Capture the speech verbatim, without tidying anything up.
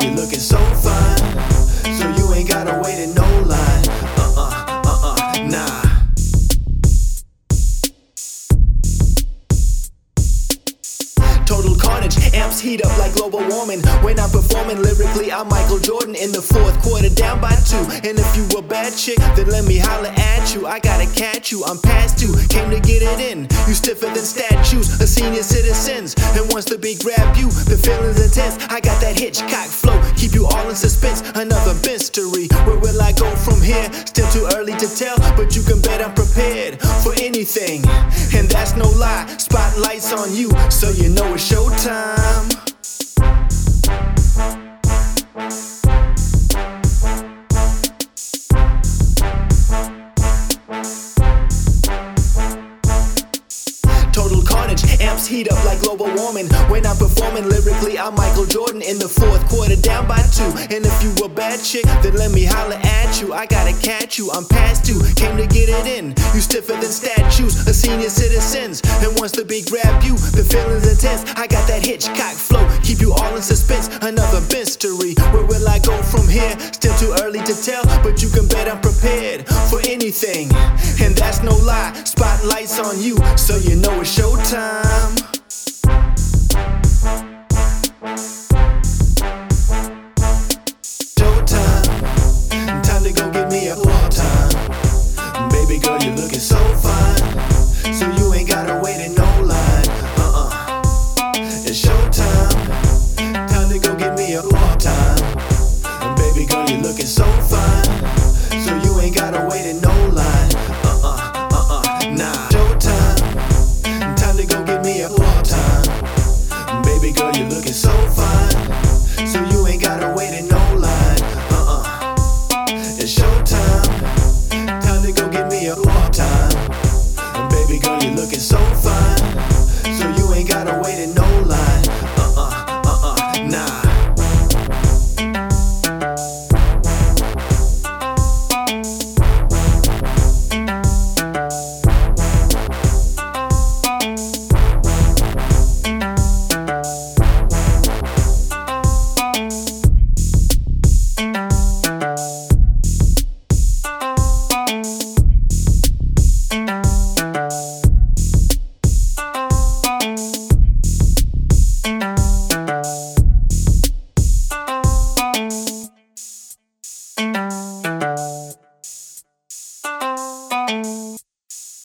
you looking so fine, so you ain't gotta wait in no line. Uh-uh, uh-uh, nah. Total carnage, amps heat up like global warming. When I'm performing lyrically, I'm Michael Jordan in the fourth quarter, down by two. And if you a bad chick, then let me holler at you. I gotta catch you, I'm past two, came to get it in. You stiffer than statues, a senior citizens. And once the beat grab you, the feeling's intense. I got that Hitchcock flow, keep you all in suspense. Another mystery, where will I go from here? Still too early to tell, but you can bet I'm prepared for anything. And that's no lie, spotlights on you, so you know it's showtime. Total carnage, amps heat up like global warming. When I'm performing lyrically, I'm Michael Jordan in the fourth quarter, down by two. And if you a bad chick, then let me holler at you. I gotta catch you, I'm past two, came to get it in. You stiffer than statues, a senior citizens. And once the beat grab you, the feeling's intense. I got that Hitchcock flow, keep you all in suspense. Another mystery, where will I go from here? Still too early to tell, but you can bet I'm prepared for anything. And that's no lie, spotlights on you, so you know it's showtime. Showtime, time to go get me a part-time. Baby girl, you're looking so fine, so you ain't gotta wait in no line. Uh-uh, it's showtime, time to go get me a part-time. Baby girl, you're looking so fine, so you ain't gotta wait in no line. Uh-uh, uh-uh, nah. Showtime, time to go get me a part-time. Baby girl, you're looking so fine, so you ain't gotta wait in no line. Uh-uh, it's showtime, time to go get me a part-time. Baby girl, you're looking so fine, so you ain't gotta wait in no line. Uh-uh, uh-uh, nah.